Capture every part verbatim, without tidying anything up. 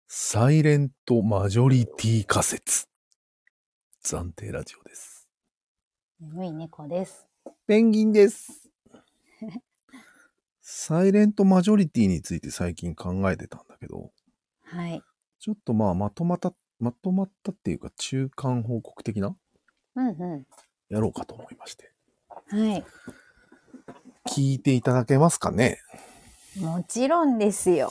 サイレントマジョリティ仮説。暫定ラジオです。 眠い猫です。 ペンギンです。サイレントマジョリティについて最近考えてたんだけど、 はい。 ちょっとまあまとまった、まとまったっていうか中間報告的なうんうやろうかと思いまして。 ん。はい。 聞いていただけますかね？ もちろんですよ。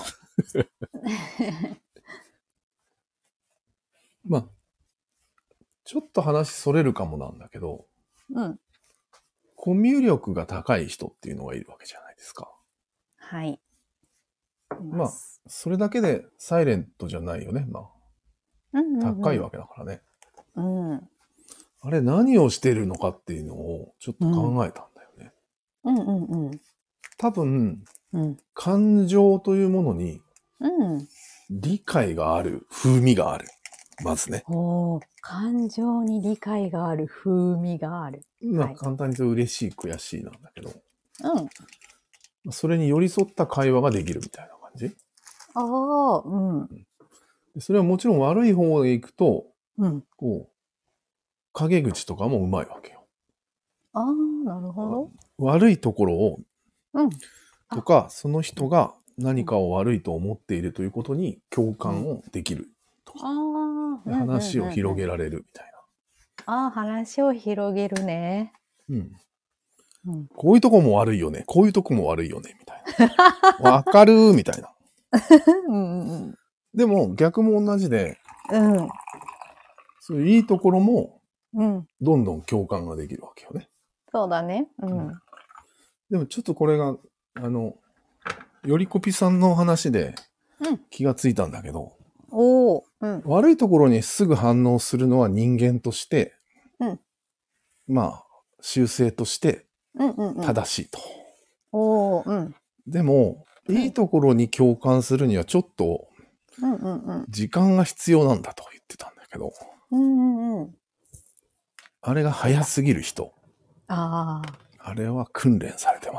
まあ、ちょっと話それるかもなんだけど、 うん。 コミュ力が高い人っていうのがいるわけじゃないですか。 はい。いまあます。、 それだけでサイレントじゃないよね。まうんうんあ、 うん、 高いわけだからね。 うん。 あれ何をしてるのかっていうのをちょっと考えたんだよね。 うんうんうん。 多分、 うん。 感情というものにうん。 理解がある、風味がある。まずね。 おー、感情に理解がある、風味がある。 まあ、 はい。 簡単に言うと嬉しい、悔しいなんだけど、 うん。 それに寄り添った会話ができるみたいな感じ。 ああ、うん。 でそれはもちろん悪い方へ行くと、 うん。 こう、陰口とかもうまいわけよ。 ああ、なるほど。 悪いところを、 うん。 とか、その人が何かを悪いと思っているということに共感をできるとか、 ああ、 で話を広げる。 られるみたいああ、話を広げるね。 な。うん。 うん。 こういうとこも悪いよね。こういうとこも悪いよね。みたいな。わかるーみたいな。 うんうんでも逆も同じで、 うん。 そういういいところもうん。 どんどん共感ができるわけよね。 そうだね。うん。 でもちょっとこれが、あの、よりこぴさんの話でうん。 気がついたんだけど、 おお。うん。 悪いところにすぐ反応するのは人間として、 うん。 まあ、習性としてうんうんうん。 正しいと。 おお。うん。 でも、いいところに共感するにはちょっとうんうんうん。 時間が必要なんだと言ってたんだけど、 うんうんうん。 あれが早すぎる人。 ああれは訓練されてます。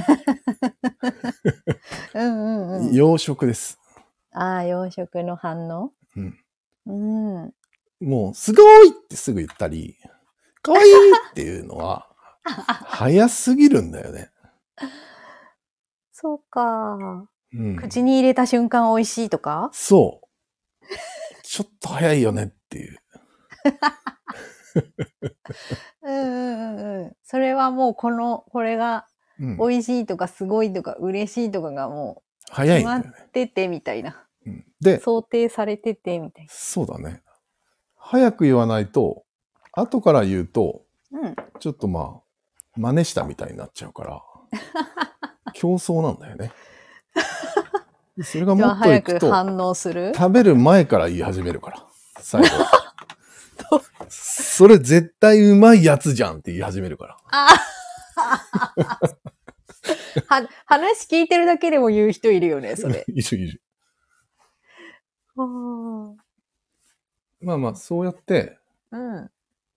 あ。うんうんうん。 養殖です。 ああ、養殖の反応。 うん。 うん。 もう、すごいってすぐ言ったり、かわいいっていうのは、早すぎるんだよね。 そうか。 うん。 口に入れた瞬間美味しいとか？ そう。ちょっと早いよねっていう。 うんうんうんうん。それはもうこの、これがうん。 美味しいとかすごいとか嬉しいとかがもう決まっ早いんだよね。 ててみたいな。 うん、で、 想定されててみたいそうだね。早く言わないと、後から言うと、 な。うん。 ちょっとまあ、真似したみたいになっちゃうから、競争なんだよね。それがもっといくと、 反応する食べる前から言い始めるから、最後。それ絶対うまいやつじゃんって言い始めるから。 あは話聞いてるだけでも言う人いるよね、それ。 いるいる。 あまあまあ、そうやって、 うん。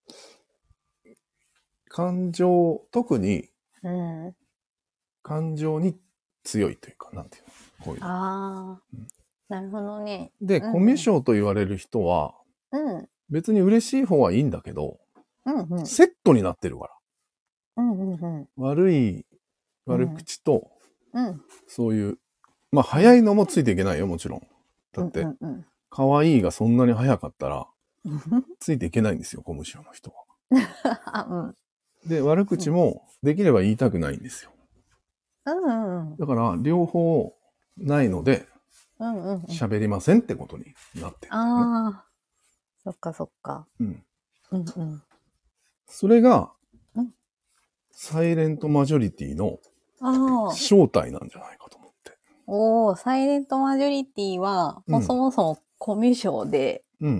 感情、特にうん。 感情に強いというか、なんていうの、こういうの。 ああ、 うん、 なるほどね。 で、 うん、 コミュ障と言われる人は、 うん。 別に嬉しい方はいいんだけど、 うんうん。 セットになってるから。 うんうんうん。 悪い、悪口と、 うん。 そういう、まあ、早いのもついていけないよ、もちろん。だって、 うんうん可愛いがそんなに早かったら、 うん。 ついていけないんですよ、コミュ障の人は。 あ、うん。 で、悪口もできれば言いたくないんですよ。 うんうん。 だから、両方ないので、 うんうんうん。 喋りませんってことになってるんだよね。 ああ、そっかそっか。 うん。 うんうん。 それがうん、 サイレントマジョリティのああ。 正体なんじゃないかと思って。 おお、サイレントマジョリティは、 うんもうそもそもコミュ障で、 うん。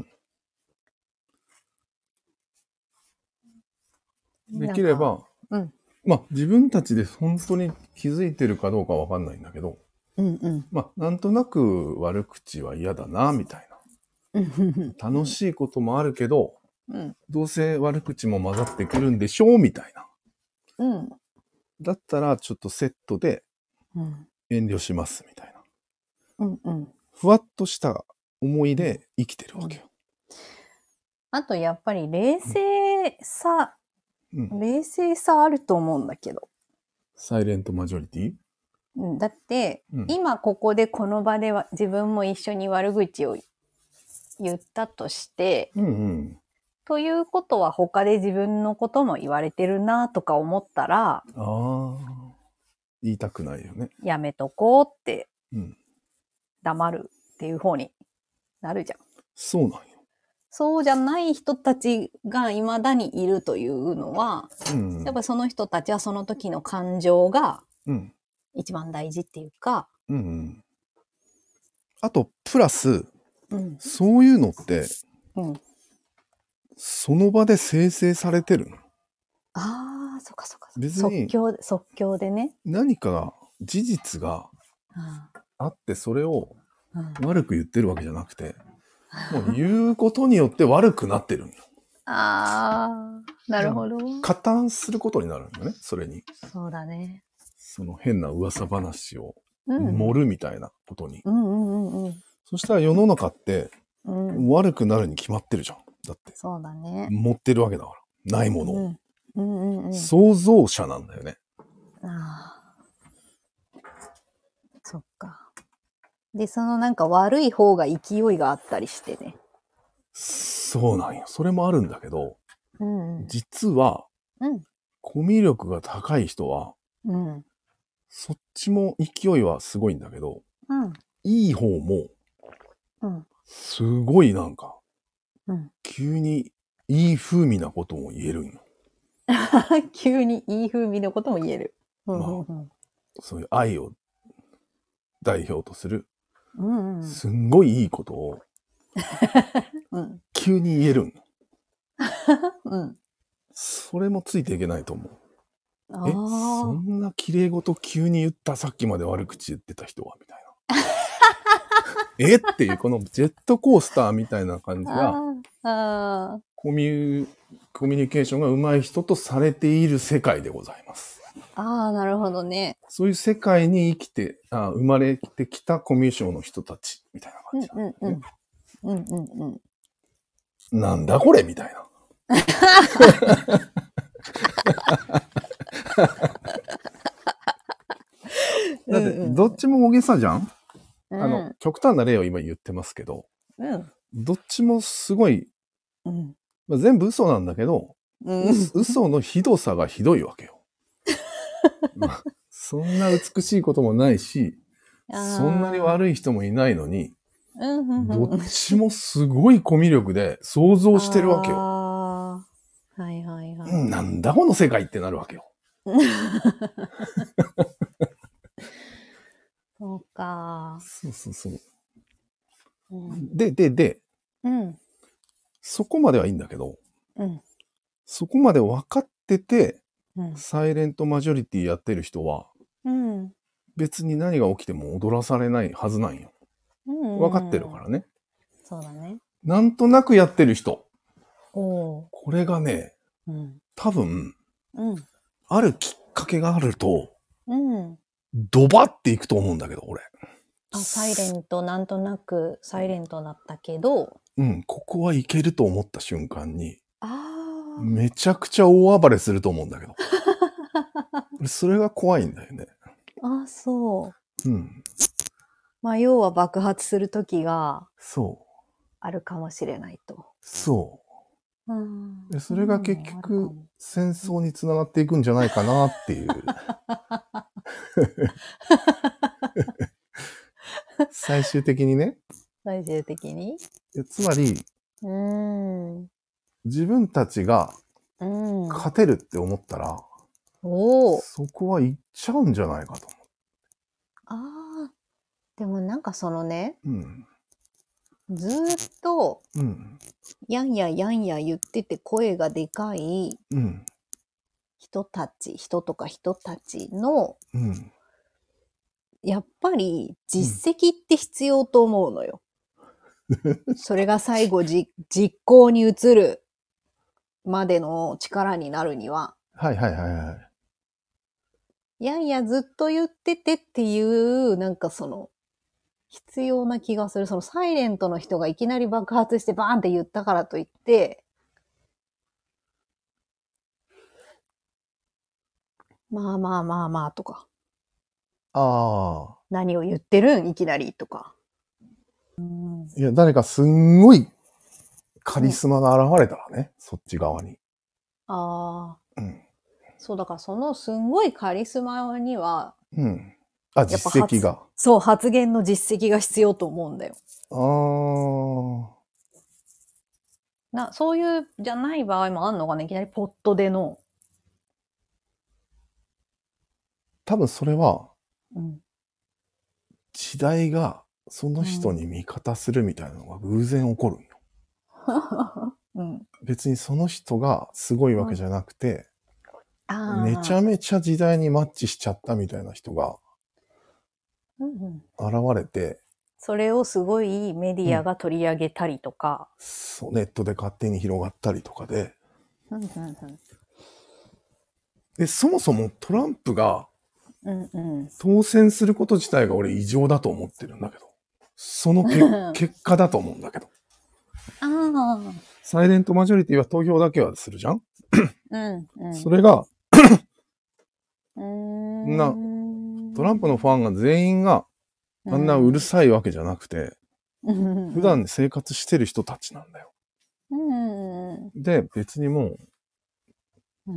でなんかきれば、 うん。 まあ自分たちで本当に気づいてるかどうかわかんないんだけど、 うんうん。 まあなんとなく悪口は嫌だな、みたいうんうんな。楽しいこともあるけど、 うん。 どうせ悪口も混ざってくるんでしょうみたいな。 うん。 だったらちょっとセットでうん。 遠慮しますみたいな。 うんうん。 ふわっとした思いで生きてるわけよ。 あとやっぱり冷静さ、 うん。 冷静さあると思うんだけど。 サイレントマジョリティ？ うん、だって、 うん今ここでこの場では自分も一緒に悪口を言ったとして、 うんうん。 ということは他で自分のことも言われてるなとか思ったら、 ああ。言いたくないよね。 やめとこうってうん。 黙るっていう方になるじゃん。 そうなんよ。 そうじゃない人たちが未だにいるというのは、 うんうん。 やっぱその人たちはその時の感情がうん。 一番大事っていうか、 うんうん。あと、プラス、 うん、 そういうのって、 うん。 その場で生成されてるの。 ああ、そっかそっか。 別に即興で、即興でね。 何か事実があってそれをうんうん、 悪く言ってるわけじゃなくて、もう言うことによって悪くなってるんよ。 ああ、なるほど。 加担することになるんだよね、それに。 そうだね。 その変な噂話をうん。 盛るみたいなことに。 うんうんうんうん。 そしたら世の中ってうん、 悪くなるに決まってるじゃん。だって。 そうだね。 持ってるわけだから。ないものを。 うんうんうんうん。 創造者なんだよね。 ああ、そっか。で、そのなんか悪い方が勢いがあったりしてね。 そうなんよ。それもあるんだけど、 うんうん。 実は、 うん。 コミュ力が高い人は、 うん。 そっちも勢いはすごいんだけど、 うん。 いい方も、 うん。 すごいなんか、 うん。 急にいい風味なことも言えるんよ。 急にいい風味のことも言える。 まあ、そういう愛を代表とする、 うんうん、 すんごいいいことを、急に言えるん。うん、それもついていけないと思う。え、そんな綺麗事急に言った、さっきまで悪口言ってた人はみたいな。えっていう、このジェットコースターみたいな感じが、コミュ、コミュニケーションが上手い人とされている世界でございます。 ああ、なるほどね。 そういう世界に生きて、あ生まれてきたコミュニケーションの人たちみたいな感じなんだよね。 うんうんうん。うんうんうん。 なんだこれみたいな。だって、どっちも大げさじゃん、うん、あの、極端な例を今言ってますけど、うん、どっちもすごい、うんまあ、全部嘘なんだけど、うん、嘘のひどさがひどいわけよ。まあ、そんな美しいこともないし、そんなに悪い人もいないのに、どっちもすごいコミュ力で想像してるわけよ。 はいはいはい。 なんだこの世界ってなるわけよ。 そうか。 そうそうそう。うん、で、で、で、うん、そこまではいいんだけど、うん、そこまで分かってて、うん、サイレントマジョリティやってる人は、うん、別に何が起きても踊らされないはずなんよ。うん、分かってるからね。 そうだね。 なんとなくやってる人。これがね、うん、多分、うん、あるきっかけがあると、うん、ドバっていくと思うんだけど、俺。 あ、サイレント、なんとなくサイレントだったけど。 うん、ここはいけると思った瞬間に、あめちゃくちゃ大暴れすると思うんだけど。それが怖いんだよね。 あ、そう。うん。まあ、要は爆発する時が、そう。あるかもしれないと。 そう。うん、でそれが結局、戦争につながっていくんじゃないかなっていう。最終的にね。 最終的につまり、うん、自分たちが勝てるって思ったら、うん、そこは行っちゃうんじゃないかと思う。 ああ、でもなんかそのね、うん、ずーっと、うん、やんややんや言ってて声がでかい人たち、うん、人とか人たちの、うんやっぱり実績って必要と思うのよ。うん、それが最後じ実行に移るまでの力になるには。 はいはいはいはい。 いやいやずっと言っててっていう、なんかその、 必要な気がする。そのサイレントの人がいきなり爆発してバーンって言ったからといって、まあまあまあまあとか。 ああ。 何を言ってるんいきなりとか。 うん、いや、誰かすんごいカリスマが現れたらね、うん、そっち側に。 ああ。うん。そう、だからそのすんごいカリスマには、 うん。あ、実績が。 そう、発言の実績が必要と思うんだよ。 ああ。 な、そういうじゃない場合もあんのかね、いきなりポットでの。 多分それは、うん、時代がその人に味方するみたいなのが偶然起こるんよ。うん、別にその人がすごいわけじゃなくて、うん、めちゃめちゃ時代にマッチしちゃったみたいな人が現れて、 それをすごいメディアが取り上げたりとか、 うん、そうネットで勝手に広がったりとかで、うんうんうん、でそもそもトランプが当選すること自体が俺異常だと思ってるんだけど、その結果だと思うんだけど。あサイレントマジョリティは投票だけはするじゃん、うんうん、それがなトランプのファンが全員があんなうるさいわけじゃなくて、普段生活してる人たちなんだよ。で、別にもう、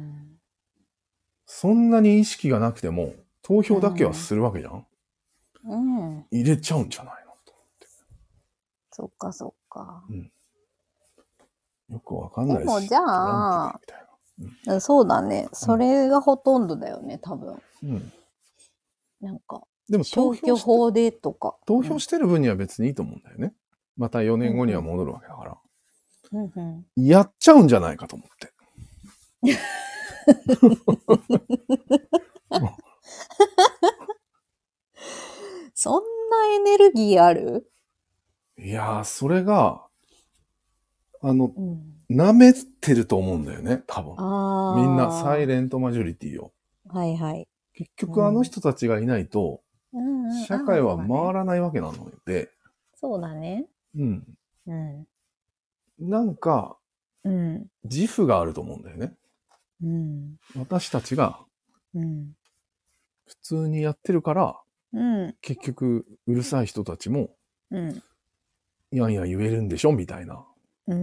そんなに意識がなくても投票だけはするわけじゃん、うん、入れちゃうんじゃないのと思って。 そっかそっか。うん、 よくわかんないし。 でもじゃあ、うん、そうだね。それがほとんどだよね、多分。うん。なんか、でも消去法でとか。 投票してる分には別にいいと思うんだよね。またよねんごには戻るわけだから。うんうん、やっちゃうんじゃないかと思って。 そんなエネルギーある？ いやー、それが、あの、うん、舐めてると思うんだよね、多分。みんなサイレントマジョリティを。 はいはい。 結局あの人たちがいないと、うん、社会は回らないわけなので。 そうだね。うん。 うん。なんか、うん、自負があると思うんだよね。うん、私たちが、うん、普通にやってるから、うん、結局うるさい人たちも、うん、いやいや言えるんでしょみたいな、うん、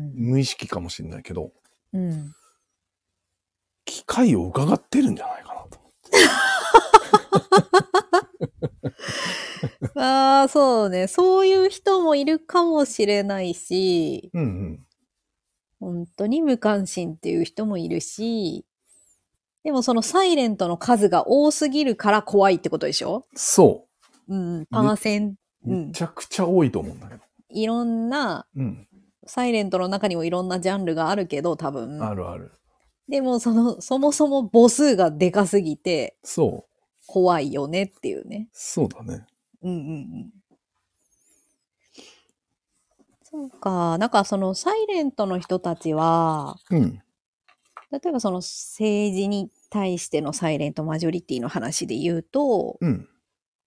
無意識かもしれないけど、うん、機会を伺ってるんじゃないかなと思って。ああ、そうね。そういう人もいるかもしれないし、うんうん、本当に無関心っていう人もいるし、でもそのサイレントの数が多すぎるから怖いってことでしょ？ そう。 うん、パーセント、 めちゃくちゃ多いと思うんだけど。 いろんな、うん、サイレントの中にもいろんなジャンルがあるけど、多分。 あるある。 でもその、そもそも母数がでかすぎて、 そう。 怖いよねっていうね。 そうだね。うんうんうん。 そうか。なんかそのサイレントの人たちは、うん、例えばその政治に対してのサイレントマジョリティの話で言うと、うん、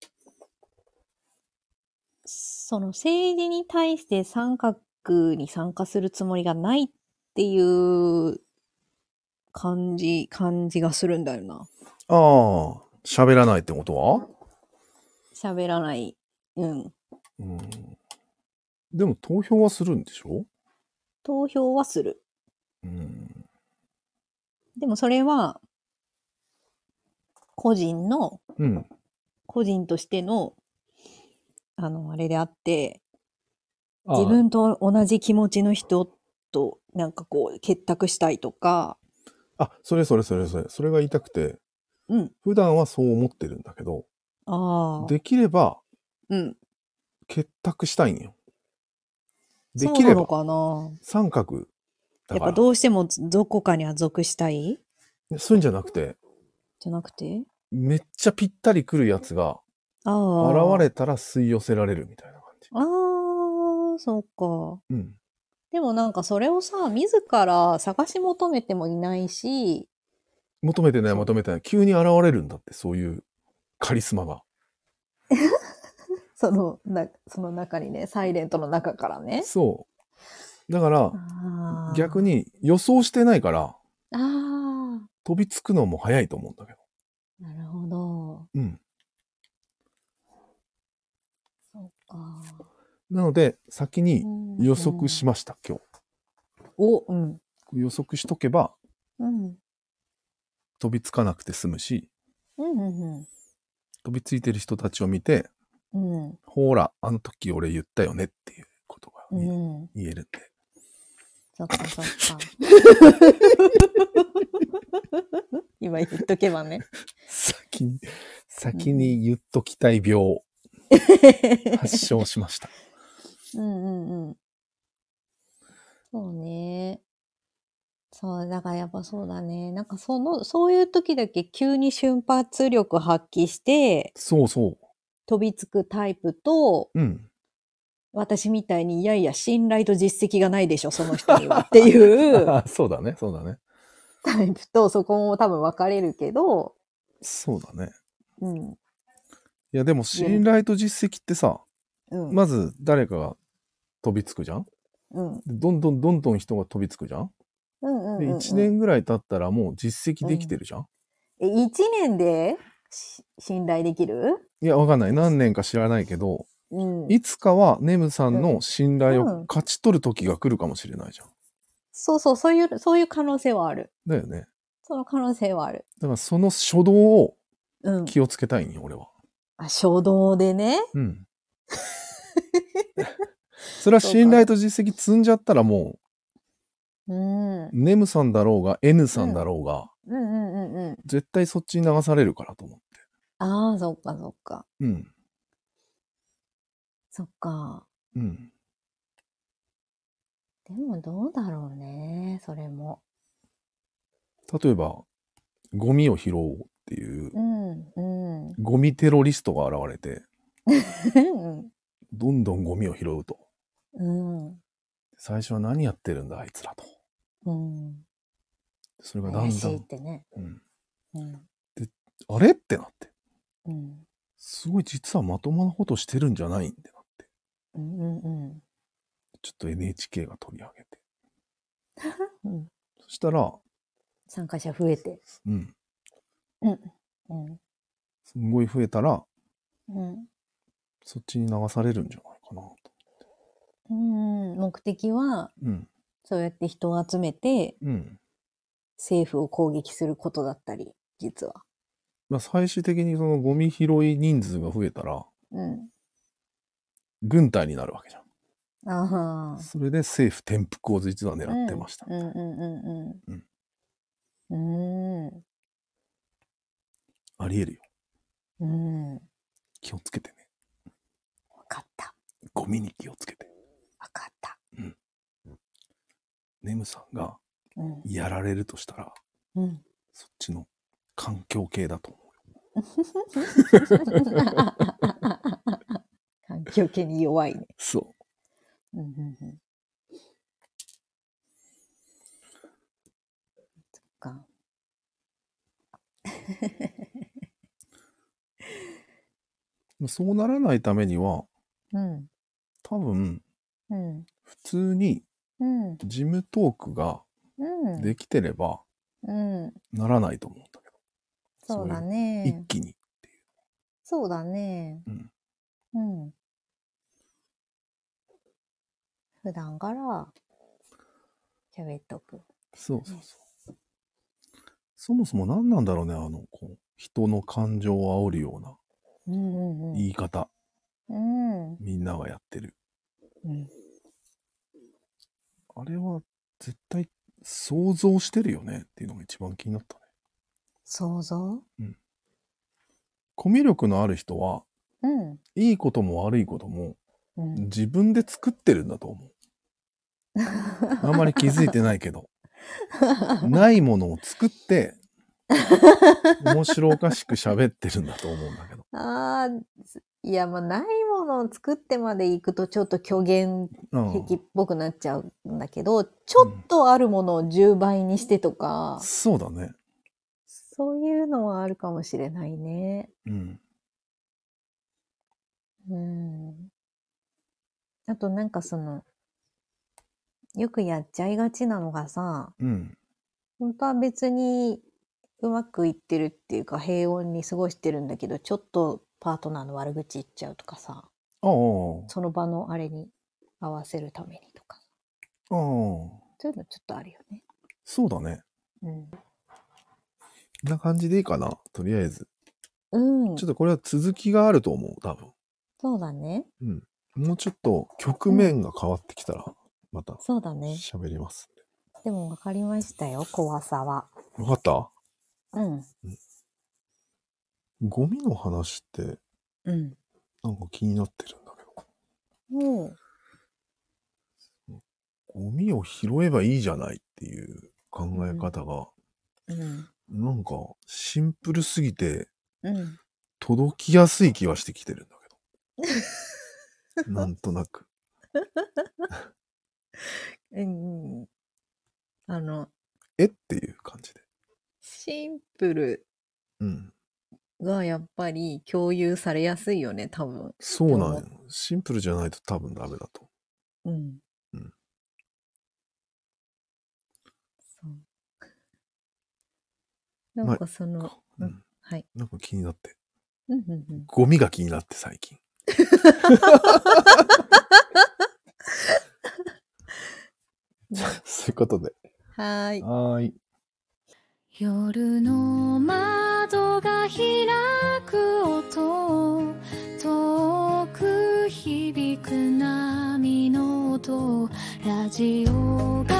その政治に対して参画に参加するつもりがないっていう感じ、感じがするんだよな。ああ、喋らないってことは？ 喋らない。うん。うん。 でも投票はするんでしょ？ 投票はする。うん。でもそれは、個人の、うん、個人としての、あの、あれであって、自分と同じ気持ちの人と、なんかこう、結託したいとか。 あ、それそれそれそれ、それが言いたくて、うん。普段はそう思ってるんだけど、あできれば、うん。結託したいんよ。できれば。そうなのかな。三角。 やっぱどうしてもどこかには属したい？ そういうんじゃなくて。 じゃなくて？ めっちゃぴったり来るやつが、現れたら吸い寄せられるみたいな感じ。 ああ、そうか。うん。でもなんかそれをさ、自ら探し求めてもいないし。 求めてない求めてない。急に現れるんだって、そういうカリスマが。 そのな、その中にね、サイレントの中からね。 そう。だから、逆に予想してないから、 あ飛びつくのも早いと思うんだけど。 なるほど。 うん。 そうか。 なので、先に予測しました、うん、今日。お、うん。 予測しとけば、 うん、 飛びつかなくて済むし、 うんうんうん、 飛びついてる人たちを見て、 うん、 ほら、あの時俺言ったよねっていうことが、 うん、 言えるんで。 そっかそっか。今言っとけばね。 先に、先に言っときたい病、発症しました。 うんうんうん。そうね。そう、だからやっぱそうだね。なんかその、そういう時だけ急に瞬発力発揮して、 そうそう。 飛びつくタイプと、 うん。 私みたいに、いやいや、信頼と実績がないでしょ、その人にはっていう。 そうだね、そうだね。 タイプと、そこも多分分かれるけど。 そうだね。 うん。 いや、でも信頼と実績ってさ、うん、まず誰かが飛びつくじゃん、うん、どんどんどんどん人が飛びつくじゃん、うんうんうんうん、で、いちねんぐらい経ったらもう実績できてるじゃん、 うん、え、いちねんで信頼できる？ いや、わかんない。何年か知らないけど、うん、いつかはネムさんの信頼を勝ち取る時が来るかもしれないじゃん。うん、 そうそう、そういう、そういう可能性はある。 だよね。 その可能性はある。 だからその初動を気をつけたいんよ、うん、俺は。 あ、初動でね。 うん。それは信頼と実績積んじゃったらもう、うん、ネムさんだろうが N さんだろうが、うんうんうんうん、絶対そっちに流されるからと思って。 ああ、そっかそっか。 うん。 そっか。うん。でもどうだろうね、それも。 例えば、ゴミを拾おうっていう、うんうん、ゴミテロリストが現れて、どんどんゴミを拾うと。うん、最初は何やってるんだ、あいつらと。うん、それがだんだん。怪しいってね。うんうん、で、あれってなって、うん。すごい実はまともなことしてるんじゃないんってなって。うんうんうん、ちょっと エヌエイチケー が取り上げて。うん、そしたら、 参加者増えて。うん。 うんうん、すんごい増えたら、うん、そっちに流されるんじゃないかなと思って。 うん、目的は、うん、そうやって人を集めて、うん、政府を攻撃することだったり、実は。 まあ最終的にそのゴミ拾い人数が増えたら、うん、軍隊になるわけじゃん。あはそれで政府転覆を実は狙ってました。うんうんうんうん。うん。うん。ありえるよ。うん。気をつけてね。 わかった。 ゴミに気をつけて。 わかった。 うん。ネムさんがやられるとしたら、うん、そっちの環境系だと思うよ。 環境系に弱いね。 そう。うんうんうん、そっか。そうならないためには、うん、多分、うん、普通に事務トークができてれば、うん、ならないと思うんだけど。 そうだね。 一気にっていう。 そうだね。うん。うん。普段から喋っとく。 そうそうそう。そもそも何なんだろうね、あの、こう、人の感情を煽るような言い方。うん、みんながやってる。うん、あれは絶対想像してるよねっていうのが一番気になったね。 想像？うん。 コミュ力のある人は、うん、いいことも悪いことも、うん、自分で作ってるんだと思う。あんまり気づいてないけど。ないものを作って、面白おかしく喋ってるんだと思うんだけど。 ああ、いや、まあ、ないものを作ってまでいくとちょっと虚言癖っぽくなっちゃうんだけど、ちょっとあるものをじゅうばいにしてとか、 うん、そうだね。 そういうのはあるかもしれないね。うん。 うん。あとなんかその、よくやっちゃいがちなのがさ、うん、本当は別にうまくいってるっていうか平穏に過ごしてるんだけど、ちょっとパートナーの悪口言っちゃうとかさ、その場のあれに合わせるためにとか。そういうのちょっとあるよね。 そうだね。うん。こんな感じでいいかな、とりあえず。うん。ちょっとこれは続きがあると思う、多分。 そうだね。 うん。もうちょっと局面が変わってきたら、また。 そうだね。 喋ります。 でも分かりましたよ、怖さは。 分かった？うん。ゴミの話って、うん。なんか気になってるんだけど。うん。ゴミを拾えばいいじゃないっていう考え方が、うん、なんかシンプルすぎて、うん、届きやすい気はしてきてるんだけど。なんとなく。 うん、あの、 えっていう感じで。 シンプルがやっぱり共有されやすいよね、多分。 そうなんよ。シンプルじゃないと多分ダメだと。うん。うん。そう。なんかその、ま、うん、はい。なんか気になって。うんうんうん、ゴミが気になって最近。そういうことで。 はい。 はい。 夜の窓が開く音、遠く響く波の音、ラジオが